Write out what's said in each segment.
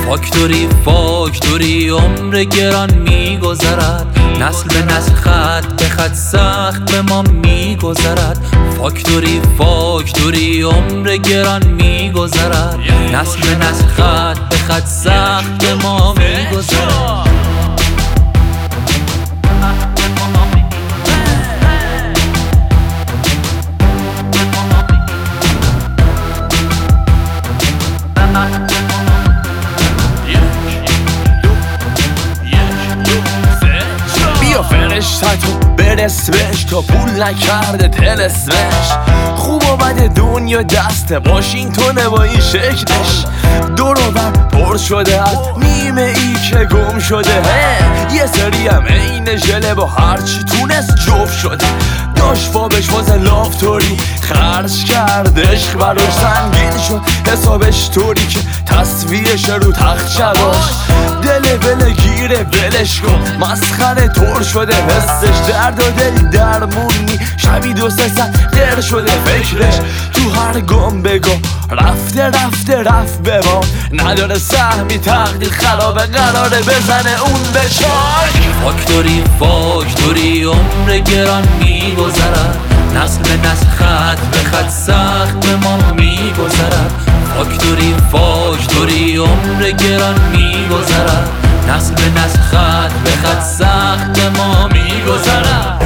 فاکتوری عمر گران میگذرد، نسل به نسل خط به خط سخت به ما میگذرد. فاکتوری عمر گران میگذرد، نسل به نسل خط به خط سخت به ما میگذرد. فرشتتو برس بهش تا پول نکرده تلسمش. خوب و بد دنیا دست واشنگتونه با این شکلش. دور و بر پر شده از نیمه ای که گم شده. یه سری هم این ژله با هرچی تونست جفت شده. داشت بابش واسه لافتوری خرج کرد، عشق براش سنگین شد حسابش طوری که تصویرش رو تخت داشت. دل گیره ولش کن مسخره طور شده حسش. درد و دل درمونی شبی 2-3 ساعت غیر شده فکرش. تو هر گام بگم رفت به ما نداره سهمی تقدیر خرابه قراره بزنه اون به چاک. فاکتوری عمر گران میگذرد، نسل به نسل خط به خط سخت به ما میگذرد. فاکتوری عمر گران میگذرد، نسل به نسل خط به خط سخت به ما میگذرد.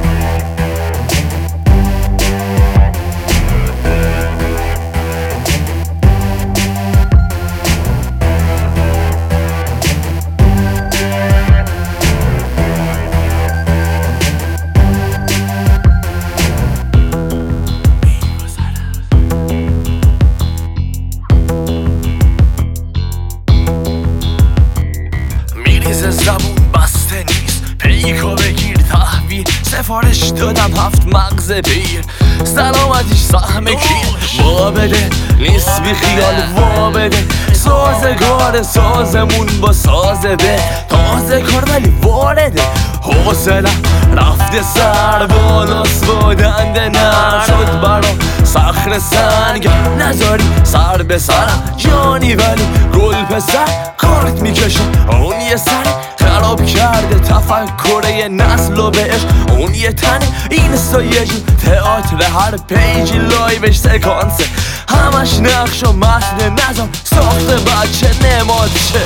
زبون بسته نیست پیکو بگیر تحویل. سفارش دادم 7 مغز بیر سلامتیش سهم کیر. وا بده نیست بی خیال وا بده. سازگار سازمون با سازه به تازه کار ولی وارده. حوصلم رفته سر بالاست با دنده نر شد برام صخر سنگ. نذاری سر به سرم جانی ولی گل پسر کارت میکشه. اون یه سر خراب کرده تفکره نسل و بهش. اون یه تنه این سایه تئاتر هر پیجی لایوش سکانسه. همش نقش و متن نظام ساخته بچه نماد چه.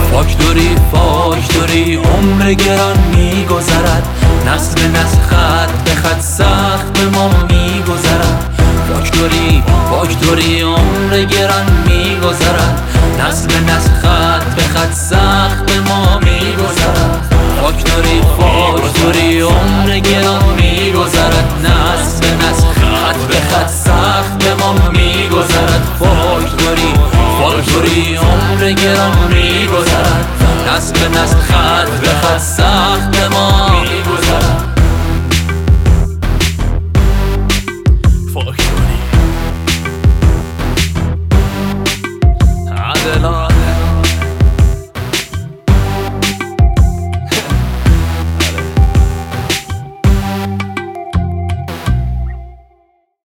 فاکتوری عمر گران میگذرد، نسل به نسل خط به خط سخت به ما میگذرد. فاکتوری عمر گران میگذرد، نسل به نسل خط به خط سخت به ما میگذرد. فاکتوری عمر گران میگذرد، نسل به نسل خط به خط سخت به ما میگذرد. فاکتوری عمر گران میگذرد، نسل به نسل خط به خط سخت به ما میگذرد.